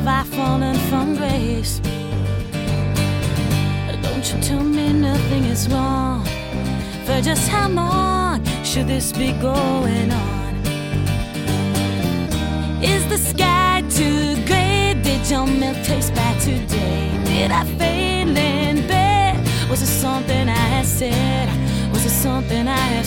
I fallen from grace? Don't you tell me nothing is wrong. For just how long should this be going on? Is the sky too gray? Did your milk taste bad today? Did I fail in bed? Was it something I have said? Was it something I have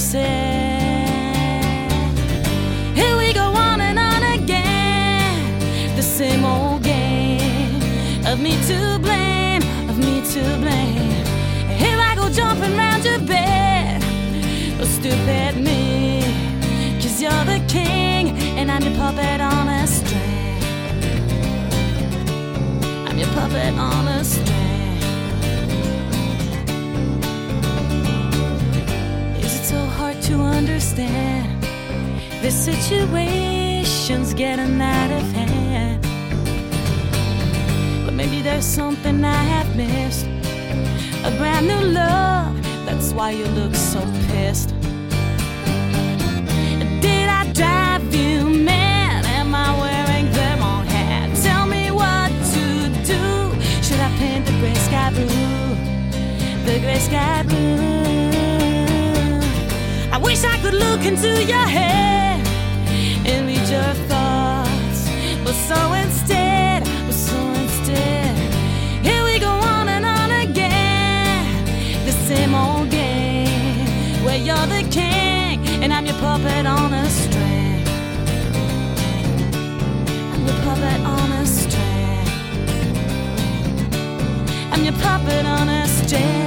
said? Here we go on and on again, the same old game of me to blame, of me to blame. Here I go jumping round your bed, oh stupid me, 'cause you're the king and I'm your puppet on a string. I'm your puppet on a string. Is it so hard to understand? This situation's getting out of hand. But maybe there's something I have missed, a brand new love, that's why you look so pissed. Did I drive you mad? Am I wearing the wrong hat? Tell me what to do. Should I paint the gray sky blue? The gray sky blue. I wish I could look into your head and read your thoughts, but so instead, here we go on and on again, the same old game, where you're the king and I'm your puppet on a string. I'm your puppet on a string. I'm your puppet on a string.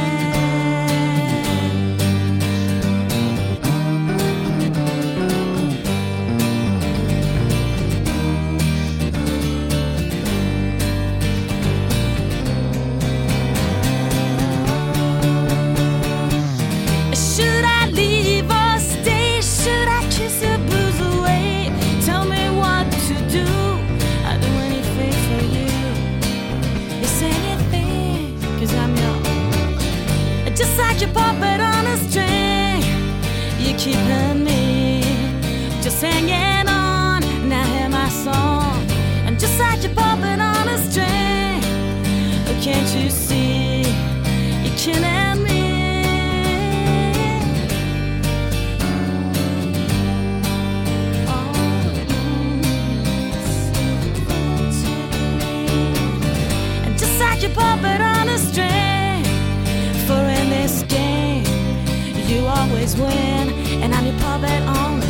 Just like your puppet on a string, you're keeping me just hanging on. Now hear my song. And just like your puppet on a string, oh, can't you see you're killing me? And just like your puppet on a string, for in this game you always win, and I'm your puppet on